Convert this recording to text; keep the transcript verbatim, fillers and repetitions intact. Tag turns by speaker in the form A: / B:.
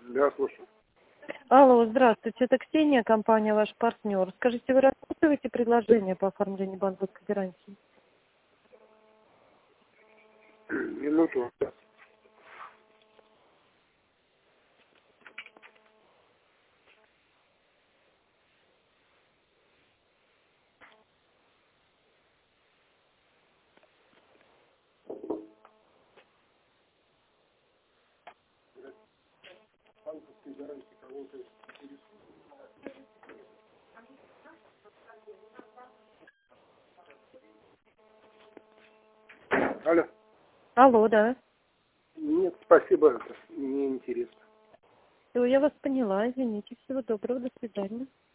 A: Да, слушаю.
B: Алло, здравствуйте, это Ксения, компания «Ваш партнер». Скажите, вы рассматриваете предложение по оформлению банковской гарантии?
A: Минуту. Алло.
B: Алло, да.
A: Нет, спасибо, это не интересно.
B: Все, я вас поняла, извините. Всего доброго, до свидания.